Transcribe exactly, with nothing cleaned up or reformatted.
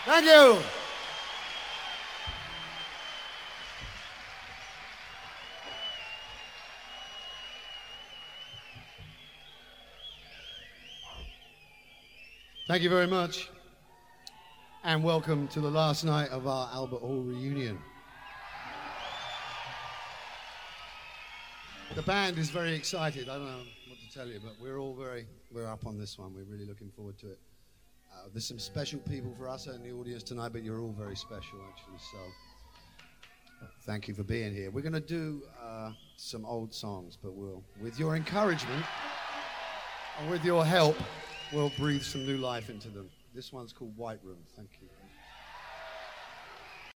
Thank you. Thank you very much. And welcome to the last night of our Albert Hall reunion. The band is very excited. I don't know what to tell you, but we're all very, we're up on this one. We're really looking forward to it. Uh, there's some special people for us in the audience tonight, but you're all very special, actually. So thank you for being here. We're going to do uh, some old songs, but we'll, with your encouragement and with your help, we'll breathe some new life into them. This one's called White Room. Thank you.